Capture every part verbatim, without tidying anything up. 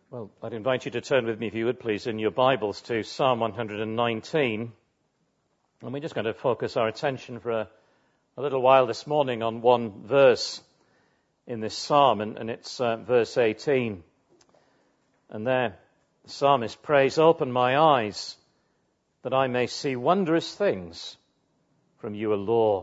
Well, I'd invite you to turn with me, if you would please, in your Bibles to Psalm one hundred nineteen. And we're just going to focus our attention for a, a little while this morning on one verse in this psalm, and, and it's uh, verse eighteen. And there, the psalmist prays, "Open my eyes, that I may see wondrous things from your law."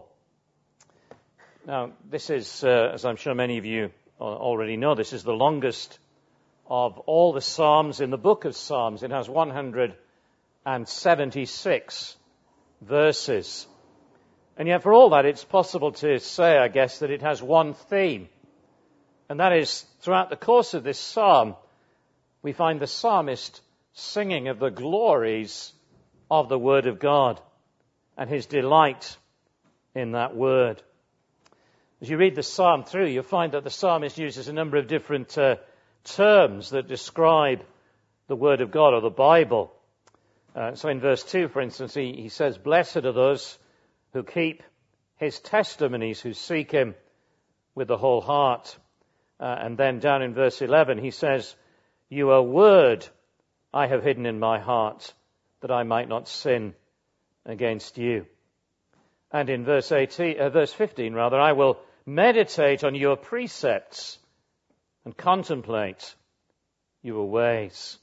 Now, this is, uh, as I'm sure many of you already know, this is the longest of all the Psalms in the book of Psalms. It has one hundred seventy-six verses. And yet for all that, it's possible to say, I guess, that it has one theme. And that is, throughout the course of this psalm, we find the psalmist singing of the glories of the Word of God and his delight in that Word. As you read the psalm through, you'll find that the psalmist uses a number of different uh, terms that describe the Word of God or the Bible. Uh, so in verse two, for instance, he, he says, "Blessed are those who keep his testimonies, who seek him with the whole heart." Uh, and then down in verse eleven, he says, "Your word I have hidden in my heart, that I might not sin against you." And in verse eighteen, uh, verse fifteen, rather, "I will meditate on your precepts and contemplate your ways."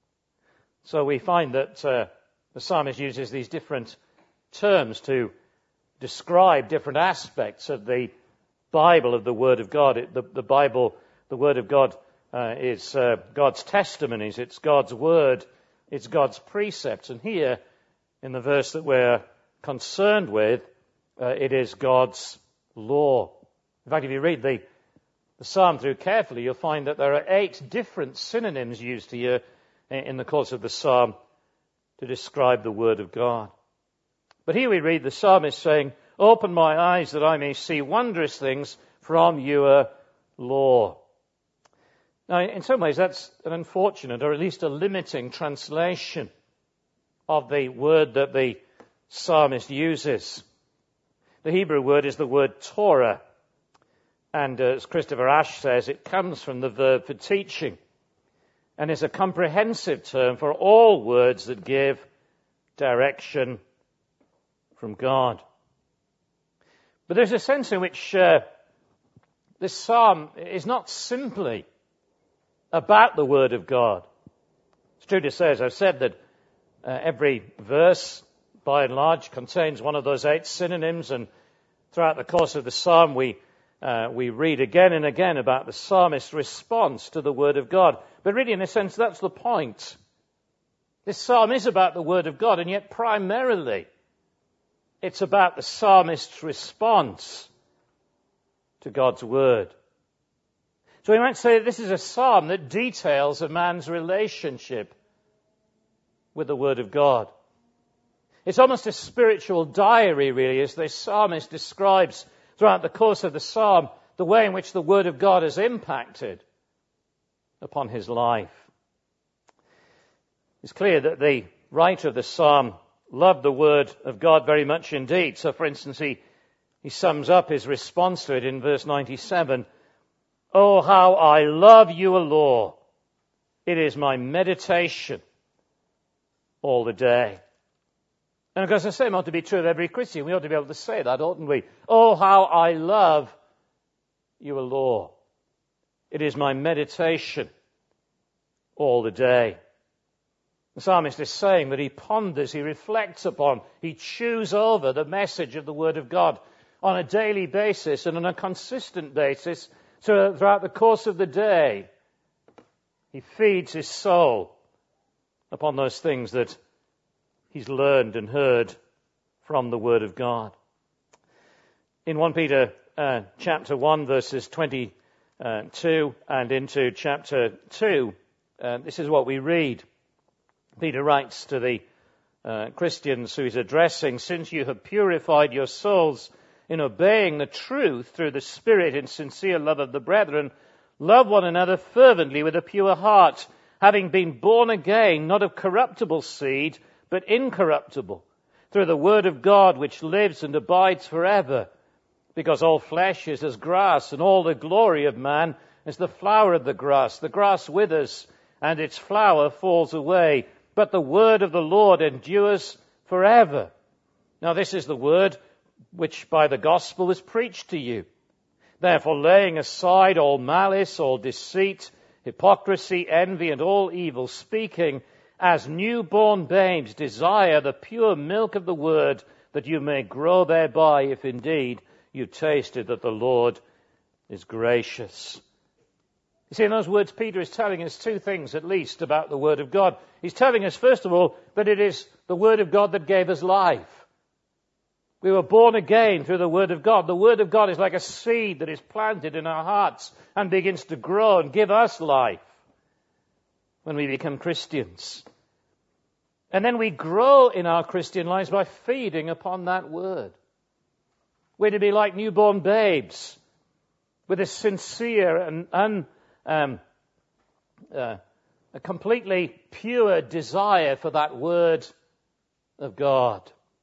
So we find that uh, the psalmist uses these different terms to describe different aspects of the Bible, of the Word of God. It, the, the Bible, the Word of God, uh, is uh, God's testimonies, it's God's Word, it's God's precepts. And here, in the verse that we're concerned with, uh, it is God's law. In fact, if you read the the psalm through carefully, you'll find that there are eight different synonyms used here in the course of the psalm to describe the Word of God. But here we read the psalmist saying, "Open my eyes that I may see wondrous things from your law." Now, in some ways, that's an unfortunate, or at least a limiting translation of the word that the psalmist uses. The Hebrew word is the word Torah. And as Christopher Ash says, it comes from the verb for teaching and is a comprehensive term for all words that give direction from God. But there's a sense in which uh, this psalm is not simply about the Word of God. It's true to say, as I've said, that uh, every verse, by and large, contains one of those eight synonyms, and throughout the course of the psalm we Uh, we read again and again about the psalmist's response to the Word of God. But really, in a sense, that's the point. This psalm is about the Word of God, and yet primarily it's about the psalmist's response to God's Word. So we might say that this is a psalm that details a man's relationship with the Word of God. It's almost a spiritual diary, really, as the psalmist describes throughout the course of the psalm the way in which the Word of God has impacted upon his life. It's clear that the writer of the psalm loved the Word of God very much indeed. So, for instance, he, he sums up his response to it in verse ninety-seven. "Oh, how I love your law. It is my meditation all the day." And of course, the same ought to be true of every Christian. We ought to be able to say that, oughtn't we? "Oh, how I love your law. It is my meditation all the day." The psalmist is saying that he ponders, he reflects upon, he chews over the message of the Word of God on a daily basis and on a consistent basis. So throughout the course of the day, he feeds his soul upon those things that he's learned and heard from the Word of God. In First Peter uh, chapter one, verses twenty-two and into chapter two, uh, this is what we read. Peter writes to the uh, Christians who he's addressing, "Since you have purified your souls in obeying the truth through the Spirit in sincere love of the brethren, love one another fervently with a pure heart, having been born again, not of corruptible seed, but incorruptible, through the Word of God which lives and abides forever. Because all flesh is as grass, and all the glory of man as the flower of the grass. The grass withers, and its flower falls away, but the word of the Lord endures forever. Now this is the word which by the gospel was preached to you. Therefore, laying aside all malice, all deceit, hypocrisy, envy, and all evil speaking, as newborn babes desire the pure milk of the word, that you may grow thereby, if indeed you tasted that the Lord is gracious. You see, in those words, Peter is telling us two things at least about the Word of God. He's telling us, first of all, that it is the Word of God that gave us life. We were born again through the Word of God. The Word of God is like a seed that is planted in our hearts and begins to grow and give us life when we become Christians. And then we grow in our Christian lives by feeding upon that Word. We're to be like newborn babes with a sincere and un, um, uh, a completely pure desire for that Word of God.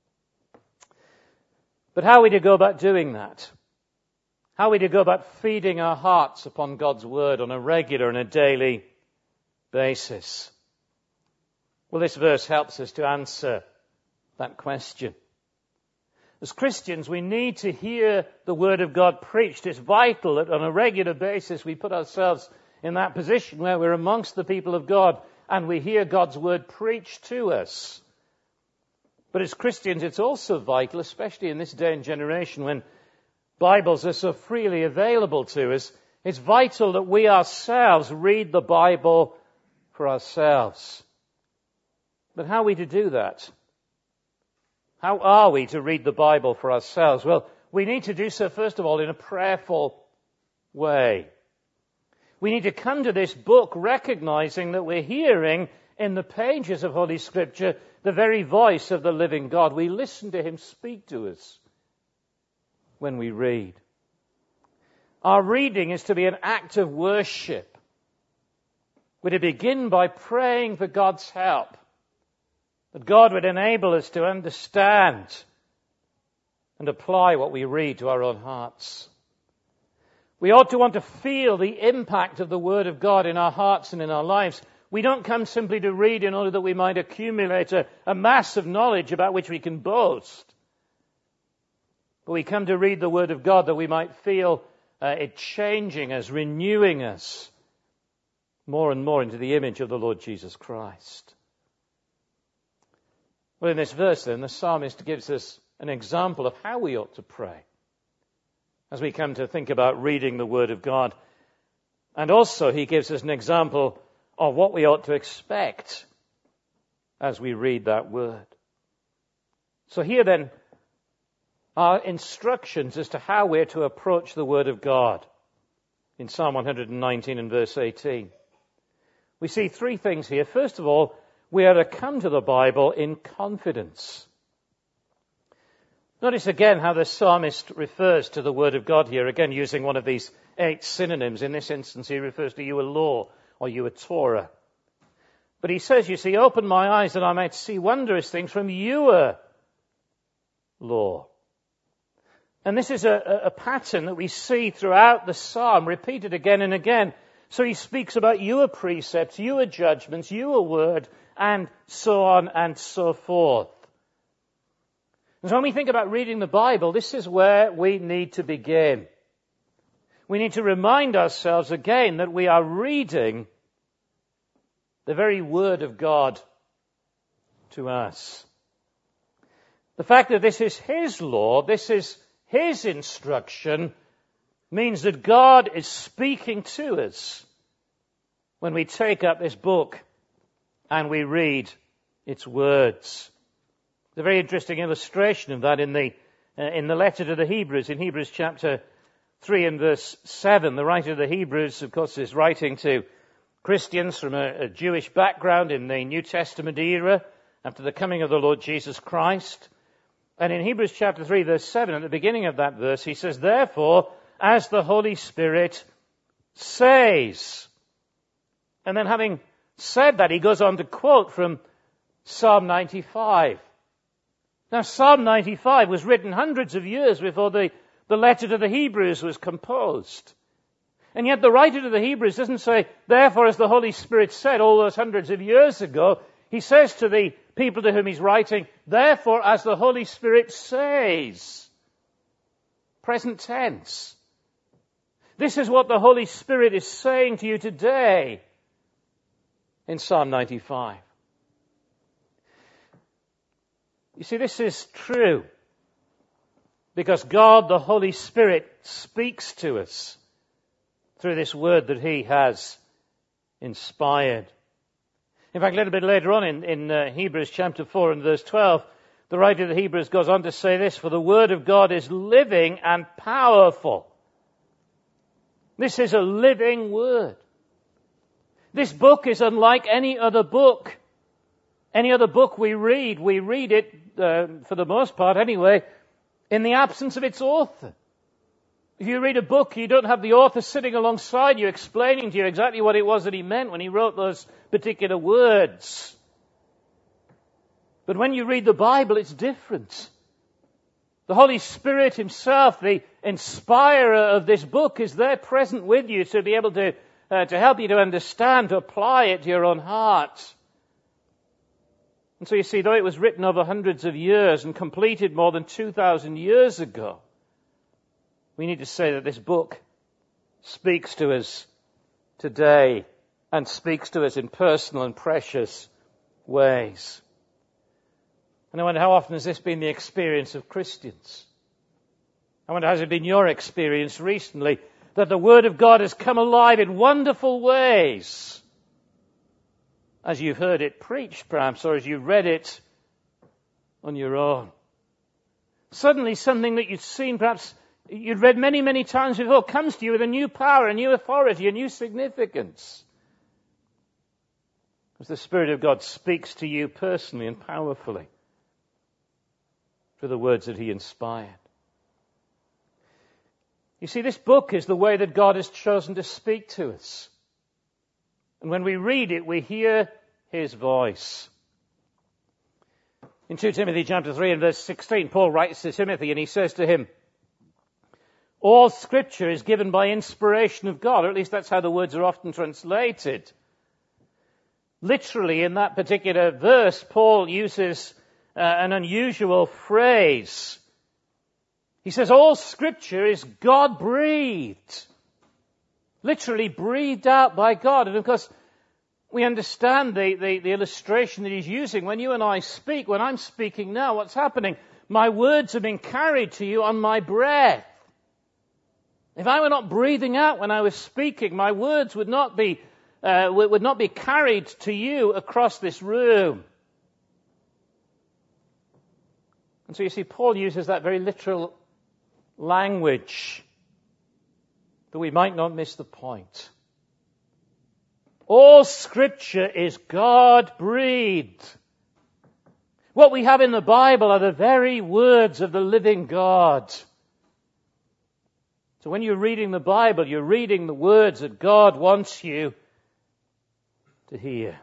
But how are we to go about doing that? How are we to go about feeding our hearts upon God's Word on a regular and a daily basis? Well, this verse helps us to answer that question. As Christians, we need to hear the Word of God preached. It's vital that on a regular basis we put ourselves in that position where we're amongst the people of God and we hear God's Word preached to us. But as Christians, it's also vital, especially in this day and generation when Bibles are so freely available to us, it's vital that we ourselves read the Bible for ourselves. But how are we to do that? How are we to read the Bible for ourselves? Well, we need to do so, first of all, in a prayerful way. We need to come to this book recognizing that we're hearing in the pages of Holy Scripture the very voice of the living God. We listen to Him speak to us when we read. Our reading is to be an act of worship. We're to begin by praying for God's help, that God would enable us to understand and apply what we read to our own hearts. We ought to want to feel the impact of the Word of God in our hearts and in our lives. We don't come simply to read in order that we might accumulate a, a mass of knowledge about which we can boast. But we come to read the Word of God that we might feel uh, it changing us, renewing us more and more into the image of the Lord Jesus Christ. Well, in this verse then, the psalmist gives us an example of how we ought to pray as we come to think about reading the Word of God. And also he gives us an example of what we ought to expect as we read that Word. So here then are instructions as to how we're to approach the Word of God in Psalm one hundred nineteen and verse eighteen. We see three things here. First of all, we are to come to the Bible in confidence. Notice again how the psalmist refers to the Word of God here, again using one of these eight synonyms. In this instance, he refers to you a law, or you a Torah. But he says, you see, open my eyes that I might see wondrous things from your law. And this is a, a pattern that we see throughout the psalm, repeated again and again. So he speaks about your precepts, your judgments, your word, and so on and so forth. And so when we think about reading the Bible, this is where we need to begin. We need to remind ourselves again that we are reading the very Word of God to us. The fact that this is His law, this is His instruction, means that God is speaking to us when we take up this book and we read its words. There's a very interesting illustration of that in the uh, in the letter to the Hebrews, in Hebrews chapter three and verse seven. The writer of the Hebrews, of course, is writing to Christians from a, a Jewish background in the New Testament era after the coming of the Lord Jesus Christ. And in Hebrews chapter three, verse seven, at the beginning of that verse, he says, therefore, as the Holy Spirit says. And then having said that, he goes on to quote from Psalm ninety-five. Now, Psalm ninety-five was written hundreds of years before the, the letter to the Hebrews was composed. And yet the writer to the Hebrews doesn't say, therefore, as the Holy Spirit said all those hundreds of years ago. He says to the people to whom he's writing, therefore, as the Holy Spirit says. Present tense. This is what the Holy Spirit is saying to you today in Psalm ninety-five. You see, this is true because God, the Holy Spirit, speaks to us through this word that he has inspired. In fact, a little bit later on in, in uh, Hebrews chapter four and verse twelve, the writer of the Hebrews goes on to say this, for the word of God is living and powerful. This is a living word. This book is unlike any other book. Any other book we read, we read it, uh, for the most part anyway, in the absence of its author. If you read a book, you don't have the author sitting alongside you explaining to you exactly what it was that he meant when he wrote those particular words. But when you read the Bible, it's different. The Holy Spirit himself, the inspirer of this book, is there present with you to be able to, uh, to help you to understand, to apply it to your own heart. And so you see, though it was written over hundreds of years and completed more than two thousand years ago, we need to say that this book speaks to us today and speaks to us in personal and precious ways. And I wonder, how often has this been the experience of Christians? I wonder, has it been your experience recently that the Word of God has come alive in wonderful ways as you've heard it preached, perhaps, or as you've read it on your own? Suddenly something that you'd seen, perhaps you'd read many, many times before, comes to you with a new power, a new authority, a new significance. As the Spirit of God speaks to you personally and powerfully through the words that he inspired. You see, this book is the way that God has chosen to speak to us. And when we read it, we hear his voice. In Second Timothy chapter three and verse sixteen, Paul writes to Timothy and he says to him, all Scripture is given by inspiration of God, or at least that's how the words are often translated. Literally, in that particular verse, Paul uses uh, an unusual phrase. He says, all Scripture is God-breathed. Literally breathed out by God. And of course, we understand the, the, the illustration that he's using. When you and I speak, when I'm speaking now, what's happening? My words are being carried to you on my breath. If I were not breathing out when I was speaking, my words would not be uh, would not be carried to you across this room. And so you see, Paul uses that very literal language that we might not miss the point. All Scripture is God-breathed. What we have in the Bible are the very words of the living God. So when you're reading the Bible, you're reading the words that God wants you to hear.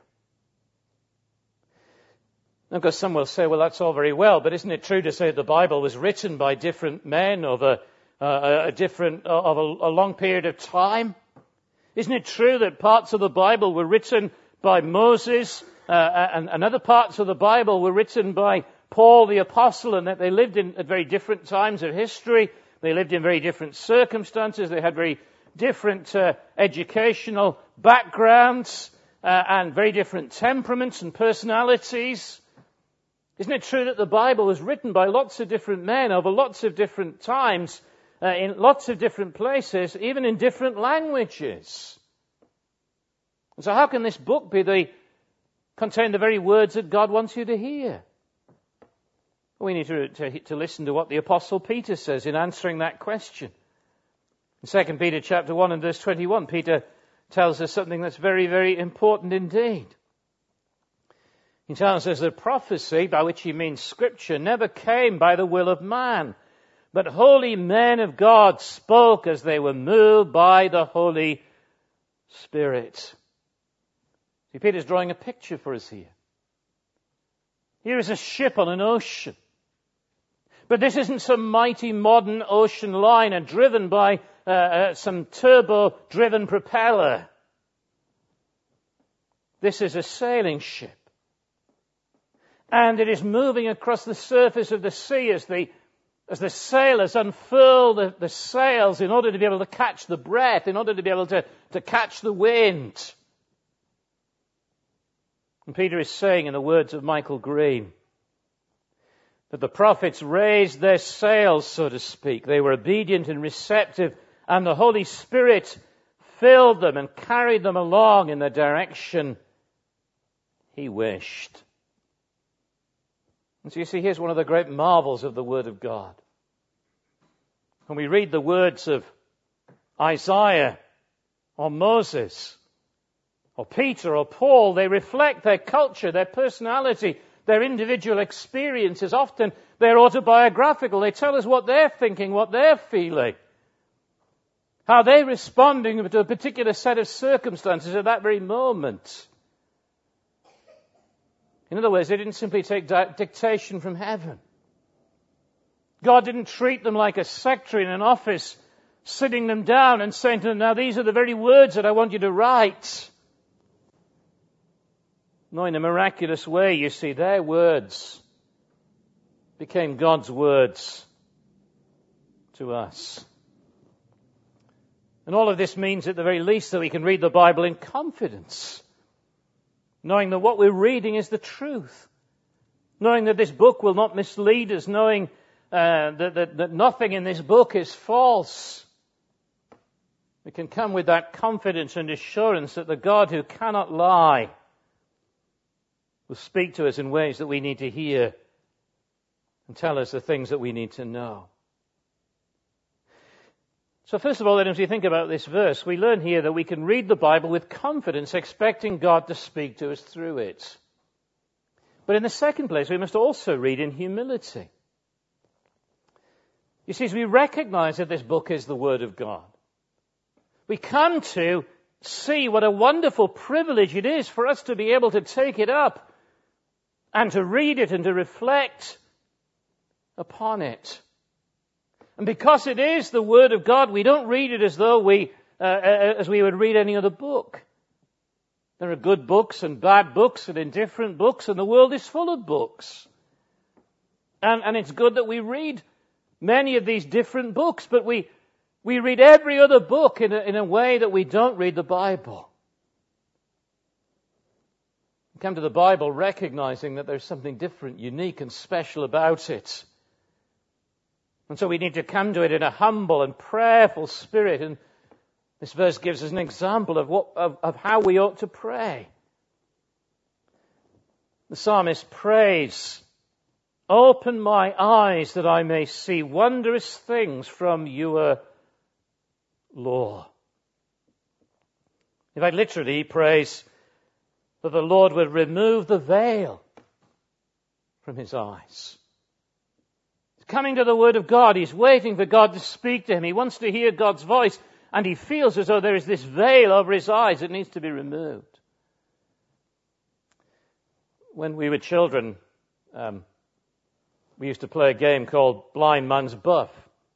Of course, some will say, well, that's all very well, but isn't it true to say that the Bible was written by different men over uh, a different, uh, of a, a long period of time? Isn't it true that parts of the Bible were written by Moses uh, and, and other parts of the Bible were written by Paul the Apostle, and that they lived in at very different times of history? They lived in very different circumstances. They had very different uh, educational backgrounds uh, and very different temperaments and personalities. Isn't it true that the Bible was written by lots of different men over lots of different times, uh, in lots of different places, even in different languages? And so how can this book be the, contain the very words that God wants you to hear? We need to, to, to listen to what the Apostle Peter says in answering that question. In Second Peter chapter one and verse twenty-one, Peter tells us something that's very, very important indeed. He tells us that prophecy, by which he means Scripture, never came by the will of man, but holy men of God spoke as they were moved by the Holy Spirit. See, Peter's drawing a picture for us here. Here is a ship on an ocean. But this isn't some mighty modern ocean liner driven by uh, uh, some turbo-driven propeller. This is a sailing ship. And it is moving across the surface of the sea as the, as the sailors unfurl the, the sails in order to be able to catch the breath, in order to be able to, to catch the wind. And Peter is saying, in the words of Michael Green, that the prophets raised their sails, so to speak. They were obedient and receptive, and the Holy Spirit filled them and carried them along in the direction He wished. And so you see, here's one of the great marvels of the Word of God. When we read the words of Isaiah or Moses or Peter or Paul, they reflect their culture, their personality, their individual experiences. Often they're autobiographical. They tell us what they're thinking, what they're feeling, how they're responding to a particular set of circumstances at that very moment. In other words, they didn't simply take dictation from heaven. God didn't treat them like a secretary in an office, sitting them down and saying to them, now these are the very words that I want you to write. No, in a miraculous way, you see, their words became God's words to us. And all of this means at the very least that we can read the Bible in confidence, knowing that what we're reading is the truth, knowing that this book will not mislead us, knowing uh, that, that, that nothing in this book is false. We can come with that confidence and assurance that the God who cannot lie will speak to us in ways that we need to hear and tell us the things that we need to know. So first of all, then, as we think about this verse, we learn here that we can read the Bible with confidence, expecting God to speak to us through it. But in the second place, we must also read in humility. You see, as we recognize that this book is the Word of God, we come to see what a wonderful privilege it is for us to be able to take it up and to read it and to reflect upon it. And because it is the Word of God, we don't read it as though we, uh, as we would read any other book. There are good books and bad books and indifferent books, and the world is full of books. And, and it's good that we read many of these different books, but we, we read every other book in a, in a way that we don't read the Bible. We come to the Bible recognizing that there's something different, unique and special about it. And so we need to come to it in a humble and prayerful spirit. And this verse gives us an example of what, of, of how we ought to pray. The psalmist prays, "Open my eyes that I may see wondrous things from your law." In fact, literally, he prays that the Lord would remove the veil from his eyes. He's coming to the Word of God. He's waiting for God to speak to him. He wants to hear God's voice, and he feels as though there is this veil over his eyes that needs to be removed. When we were children, um, we used to play a game called Blind Man's Buff.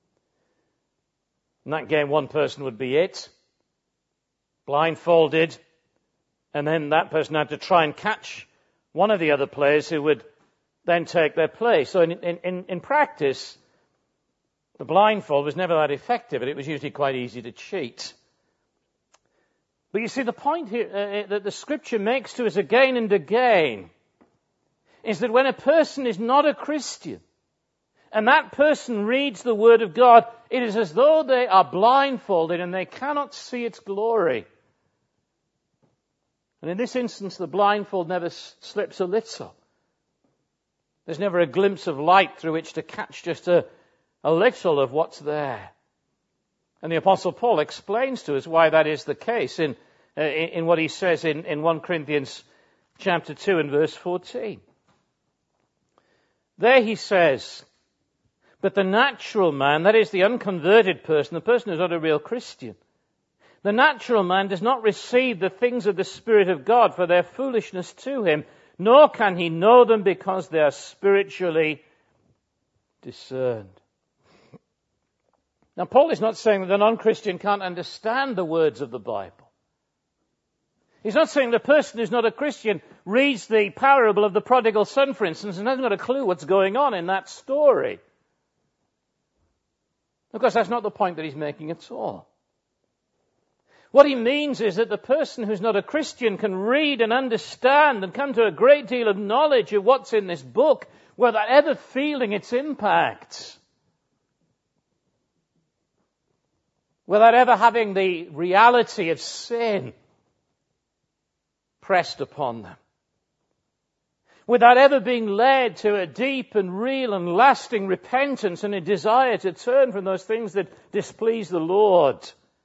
In that game, one person would be it, blindfolded, and then that person had to try and catch one of the other players who would then take their place. So in, in, in practice, the blindfold was never that effective, and it was usually quite easy to cheat. But you see, the point here uh, that the Scripture makes to us again and again is that when a person is not a Christian, and that person reads the Word of God, it is as though they are blindfolded and they cannot see its glory. And in this instance, the blindfold never slips a little. There's never a glimpse of light through which to catch just a, a little of what's there. And the Apostle Paul explains to us why that is the case in, uh, in, in what he says in, in First Corinthians chapter two and verse fourteen. There he says, "But the natural man," that is the unconverted person, the person who's not a real Christian, "the natural man does not receive the things of the Spirit of God, for their foolishness to him, nor can he know them because they are spiritually discerned. Now, Paul is not saying that the non-Christian can't understand the words of the Bible. He's not saying the person who's not a Christian reads the parable of the prodigal son, for instance, and hasn't got a clue what's going on in that story. Of course, that's not the point that he's making at all. What he means is that the person who's not a Christian can read and understand and come to a great deal of knowledge of what's in this book without ever feeling its impact. Without ever having the reality of sin pressed upon them. Without ever being led to a deep and real and lasting repentance and a desire to turn from those things that displease the Lord.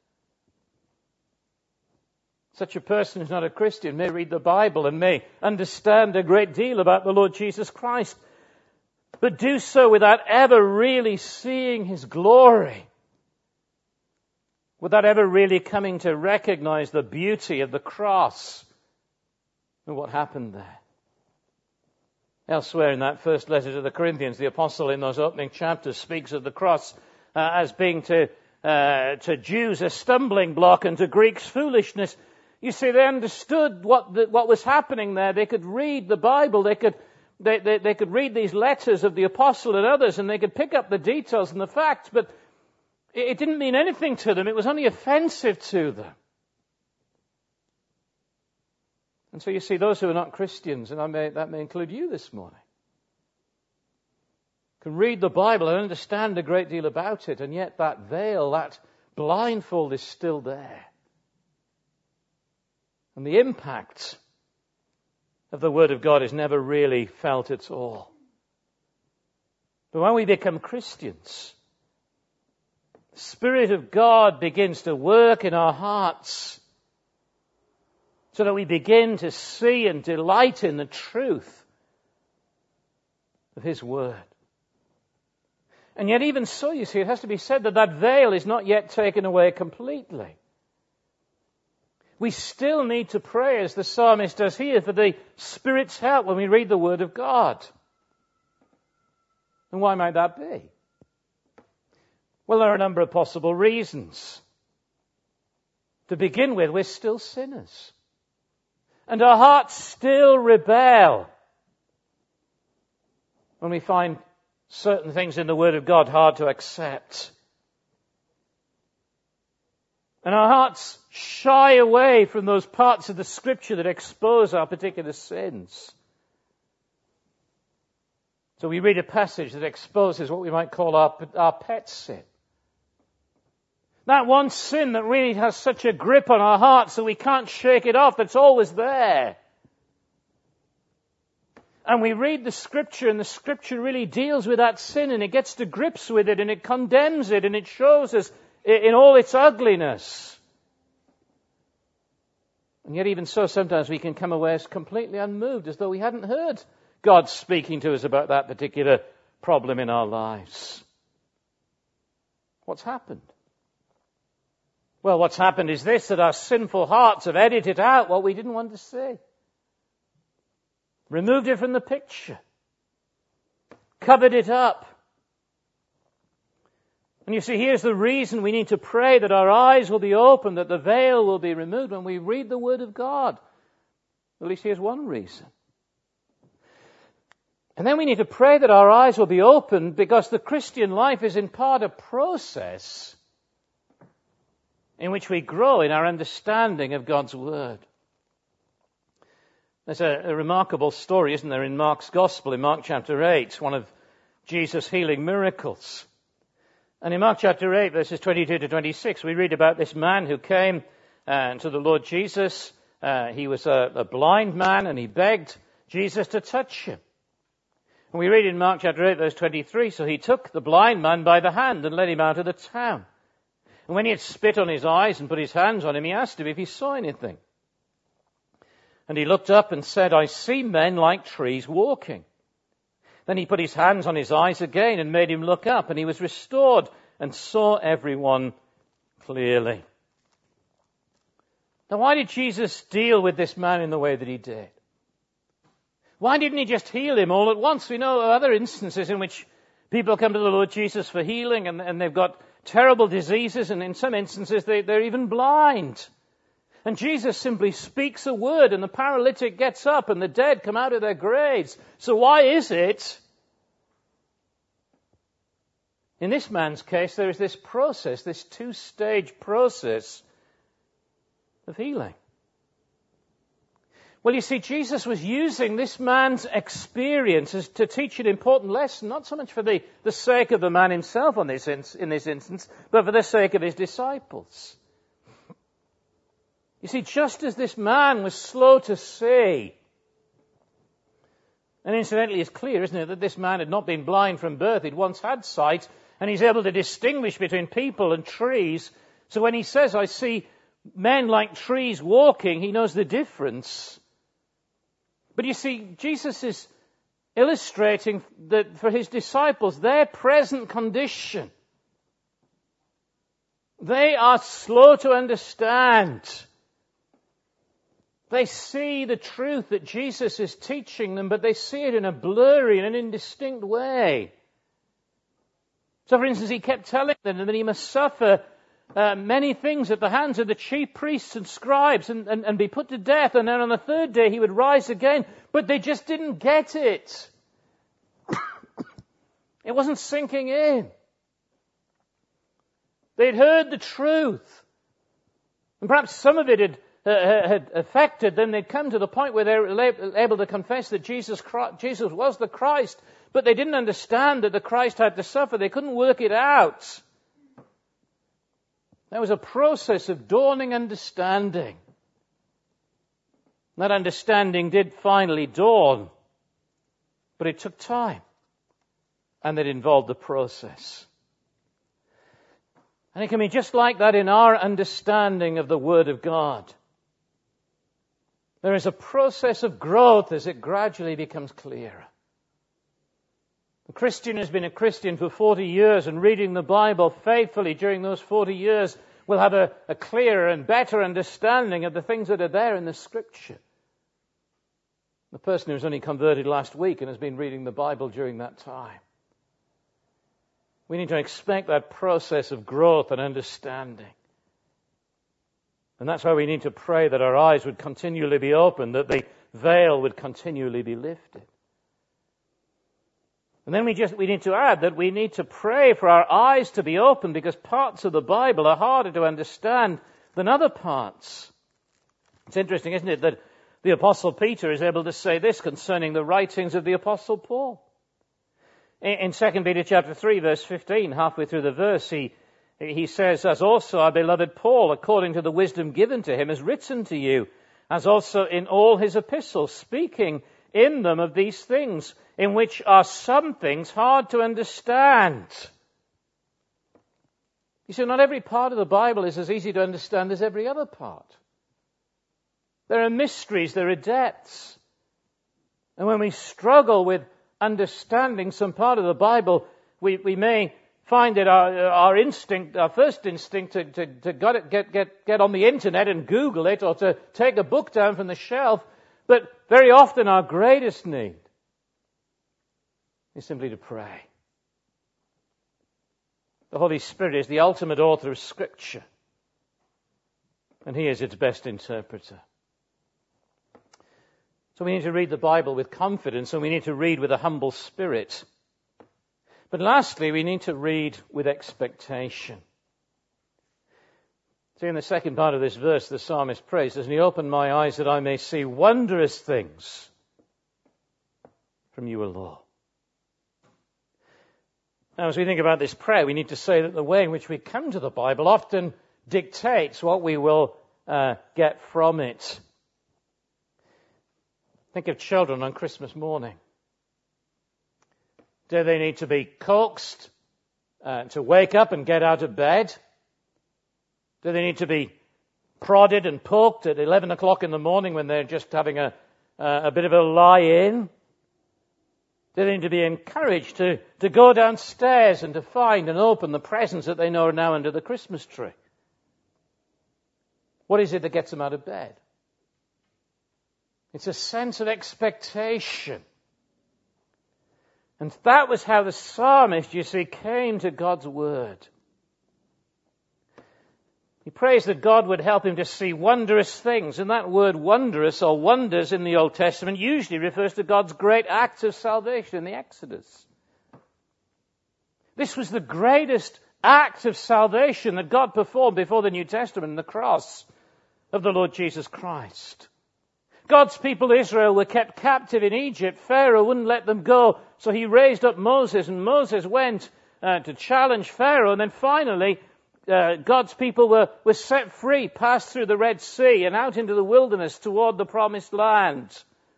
Such a person who's not a Christian may read the Bible and may understand a great deal about the Lord Jesus Christ, but do so without ever really seeing His glory. Without ever really coming to recognize the beauty of the cross and what happened there. Elsewhere in that first letter to the Corinthians, the apostle in those opening chapters speaks of the cross uh, as being to, uh, to Jews a stumbling block and to Greeks foolishness. You see, they understood what the, what was happening there. They could read the Bible. They could they, they, they could read these letters of the apostle and others, and they could pick up the details and the facts, but it, it didn't mean anything to them. It was only offensive to them. And so you see, those who are not Christians, and I may, that may include you this morning, can read the Bible and understand a great deal about it, and yet that veil, that blindfold is still there. And the impact of the Word of God is never really felt at all. But when we become Christians, the Spirit of God begins to work in our hearts so that we begin to see and delight in the truth of His Word. And yet even so, you see, it has to be said that that veil is not yet taken away completely. We still need to pray, as the psalmist does here, for the Spirit's help when we read the Word of God. And why might that be? Well, there are a number of possible reasons. To begin with, we're still sinners. And our hearts still rebel when we find certain things in the Word of God hard to accept. And our hearts shy away from those parts of the Scripture that expose our particular sins. So we read a passage that exposes what we might call our, our pet sin. That one sin that really has such a grip on our hearts that we can't shake it off, that's always there. And we read the Scripture, and the Scripture really deals with that sin, and it gets to grips with it, and it condemns it, and it shows us in all its ugliness. And yet even so, sometimes we can come away as completely unmoved, as though we hadn't heard God speaking to us about that particular problem in our lives. What's happened? Well, what's happened is this, that our sinful hearts have edited out what we didn't want to see. Removed it from the picture. Covered it up. And you see, here's the reason we need to pray that our eyes will be opened, that the veil will be removed when we read the Word of God. At least here's one reason. And then we need to pray that our eyes will be opened because the Christian life is in part a process in which we grow in our understanding of God's Word. There's a, a remarkable story, isn't there, in Mark's Gospel, in Mark chapter eight, one of Jesus' healing miracles. And in Mark chapter eight, verses twenty-two to twenty-six, we read about this man who came uh, to the Lord Jesus. Uh, he was a, a blind man, and he begged Jesus to touch him. And we read in Mark chapter eight, verse twenty-three, so he took the blind man by the hand and led him out of the town. And when he had spit on his eyes and put his hands on him, he asked him if he saw anything. And he looked up and said, I see men like trees walking. Then he put his hands on his eyes again and made him look up, and he was restored and saw everyone clearly. Now, why did Jesus deal with this man in the way that he did? Why didn't he just heal him all at once? We know of other instances in which People come to the Lord Jesus for healing, and, and they've got terrible diseases, and in some instances they, they're even blind. And Jesus simply speaks a word, and the paralytic gets up, and the dead come out of their graves. So why is it? In this man's case, there is this process, this two-stage process of healing. Well, you see, Jesus was using this man's experiences to teach an important lesson, not so much for the, the sake of the man himself on this in, in this instance, but for the sake of his disciples. You see, just as this man was slow to see, and incidentally it's clear, isn't it, that this man had not been blind from birth, he'd once had sight, and he's able to distinguish between people and trees. So when he says, I see men like trees walking, he knows the difference. But you see, Jesus is illustrating that for his disciples, their present condition, they are slow to understand. They see the truth that Jesus is teaching them, but they see it in a blurry and an indistinct way. So, for instance, he kept telling them that he must suffer uh, many things at the hands of the chief priests and scribes and, and, and be put to death, and then on the third day he would rise again. But they just didn't get it. It wasn't sinking in. They'd heard the truth. And perhaps some of it had, uh, had affected them. They'd come to the point where they were able to confess that Jesus, Christ, Jesus was the Christ. But they didn't understand that the Christ had to suffer. They couldn't work it out. There was a process of dawning understanding. That understanding did finally dawn, but it took time, and it involved the process. And it can be just like that in our understanding of the Word of God. There is a process of growth as it gradually becomes clearer. A Christian who's been a Christian for forty years and reading the Bible faithfully during those forty years will have a, a clearer and better understanding of the things that are there in the Scripture. The person who's only converted last week and has been reading the Bible during that time. We need to expect that process of growth and understanding. And that's why we need to pray that our eyes would continually be open, that the veil would continually be lifted. And then we just we need to add that we need to pray for our eyes to be open, because parts of the Bible are harder to understand than other parts. It's interesting, isn't it, that the Apostle Peter is able to say this concerning the writings of the Apostle Paul. In Second Peter chapter three, verse fifteen, halfway through the verse, he, he says, as also our beloved Paul, according to the wisdom given to him, has written to you, as also in all his epistles, speaking in them of these things, in which are some things hard to understand. You see, not every part of the Bible is as easy to understand as every other part. There are mysteries, there are depths. And when we struggle with understanding some part of the Bible, we, we may find that our, our instinct, our first instinct to, to, to get, get, get, get on the internet and Google it, or to take a book down from the shelf. But very often our greatest need is simply to pray. The Holy Spirit is the ultimate author of Scripture, and He is its best interpreter. So we need to read the Bible with confidence, and we need to read with a humble spirit. But lastly, we need to read with expectation. See, in the second part of this verse, the psalmist prays, "Doesn't He open my eyes that I may see wondrous things from You, O Lord?" Now, as we think about this prayer, we need to say that the way in which we come to the Bible often dictates what we will uh, get from it. Think of children on Christmas morning. Do they need to be coaxed uh, to wake up and get out of bed? Do they need to be prodded and poked at eleven o'clock in the morning when they're just having a, uh, a bit of a lie-in? Do they need to be encouraged to, to go downstairs and to find and open the presents that they know are now under the Christmas tree? What is it that gets them out of bed? It's a sense of expectation. And that was how the psalmist, you see, came to God's word. He prays that God would help him to see wondrous things. And that word wondrous or wonders in the Old Testament usually refers to God's great acts of salvation in the Exodus. This was the greatest act of salvation that God performed before the New Testament and the cross of the Lord Jesus Christ. God's people Israel were kept captive in Egypt. Pharaoh wouldn't let them go, so he raised up Moses, and Moses went uh, to challenge Pharaoh, and then finally uh, God's people were, were set free, passed through the Red Sea and out into the wilderness toward the promised land.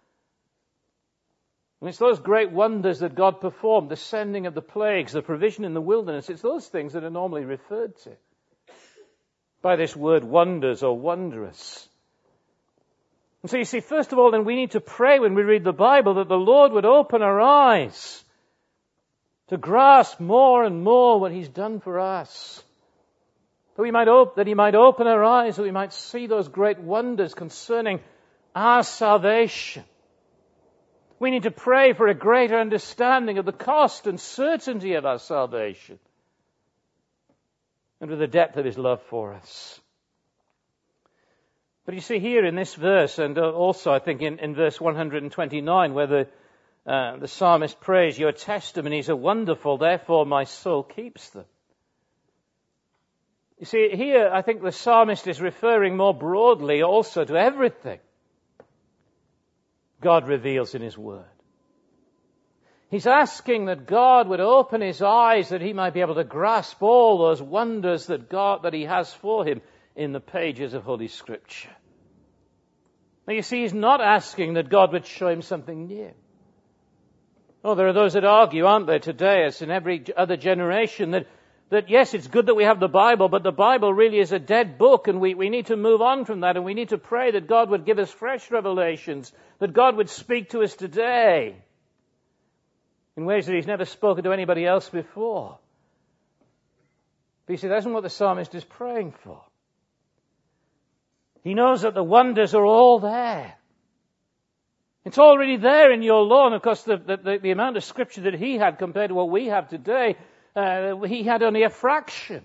And it's those great wonders that God performed, the sending of the plagues, the provision in the wilderness, it's those things that are normally referred to by this word wonders or wondrous. And so you see, first of all, then we need to pray when we read the Bible that the Lord would open our eyes to grasp more and more what He's done for us. That, we might op- that He might open our eyes, that we might see those great wonders concerning our salvation. We need to pray for a greater understanding of the cost and certainty of our salvation and of the depth of His love for us. But you see here in this verse, and also I think in, in verse one hundred twenty-nine, where the, uh, the psalmist prays, your testimonies are wonderful, therefore my soul keeps them. You see, here I think the psalmist is referring more broadly also to everything God reveals in His Word. He's asking that God would open his eyes that he might be able to grasp all those wonders that God, that He has for him in the pages of Holy Scripture. Now you see, he's not asking that God would show him something new. Oh, there are those that argue, aren't there, today, as in every other generation, that, that yes, it's good that we have the Bible, but the Bible really is a dead book, and we, we need to move on from that, and we need to pray that God would give us fresh revelations, that God would speak to us today in ways that He's never spoken to anybody else before. But you see, that's not what the psalmist is praying for. He knows that the wonders are all there. It's already there in your law, and of course the, the, the amount of scripture that he had compared to what we have today, uh, he had only a fraction.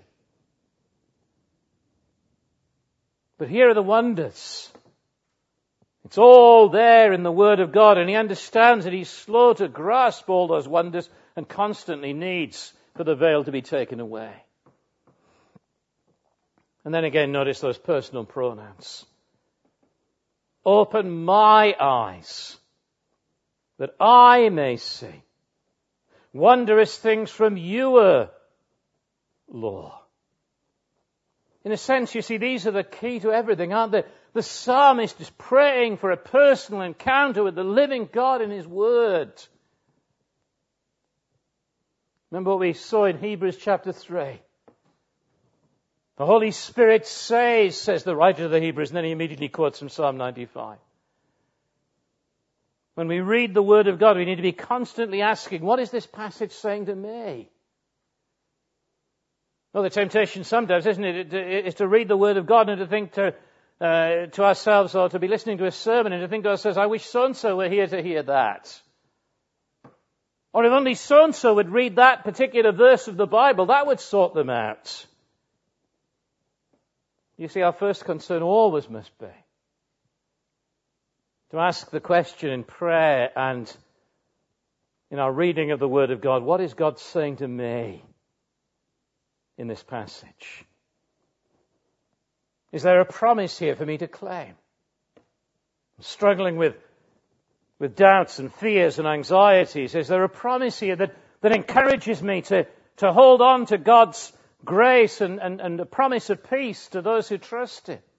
But here are the wonders. It's all there in the Word of God, and he understands that he's slow to grasp all those wonders and constantly needs for the veil to be taken away. And then again, notice those personal pronouns. Open my eyes, that I may see wondrous things from your law. In a sense, you see, these are the key to everything, aren't they? The psalmist is praying for a personal encounter with the living God in His Word. Remember what we saw in Hebrews chapter three. The Holy Spirit says, says the writer of the Hebrews, and then he immediately quotes from Psalm ninety-five. When we read the Word of God, we need to be constantly asking, what is this passage saying to me? Well, the temptation sometimes, isn't it, is to read the Word of God and to think to, uh, to ourselves, or to be listening to a sermon and to think to ourselves, I wish so-and-so were here to hear that. Or if only so-and-so would read that particular verse of the Bible, that would sort them out. You see, our first concern always must be to ask the question in prayer and in our reading of the Word of God, what is God saying to me in this passage? Is there a promise here for me to claim? I'm struggling with, with doubts and fears and anxieties. Is there a promise here that, that encourages me to, to hold on to God's grace and, and, and a promise of peace to those who trust Him?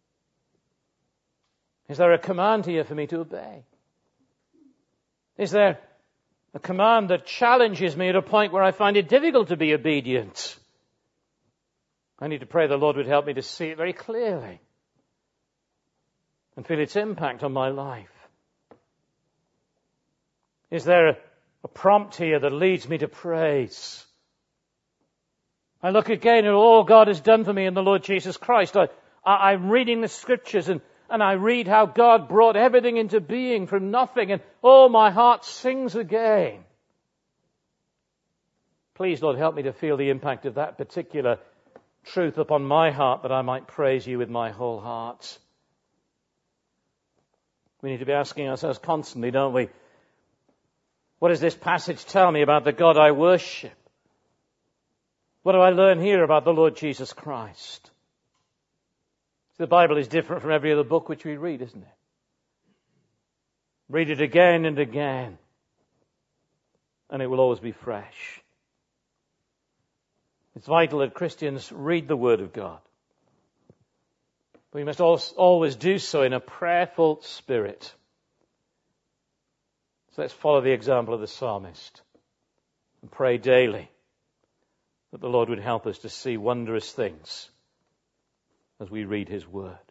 Is there a command here for me to obey? Is there a command that challenges me at a point where I find it difficult to be obedient? I need to pray the Lord would help me to see it very clearly and feel its impact on my life. Is there a, a prompt here that leads me to praise? I look again at all God has done for me in the Lord Jesus Christ. I, I, I'm reading the Scriptures and, and I read how God brought everything into being from nothing, and oh, my heart sings again Please, Lord, help me to feel the impact of that particular truth upon my heart, that I might praise you with my whole heart. We need to be asking ourselves constantly, don't we? What does this passage tell me about the God I worship? What do I learn here about the Lord Jesus Christ? The Bible is different from every other book which we read, isn't it? Read it again and again, and it will always be fresh. It's vital that Christians read the Word of God. But we must always do so in a prayerful spirit. So let's follow the example of the psalmist and pray daily that the Lord would help us to see wondrous things as we read his Word.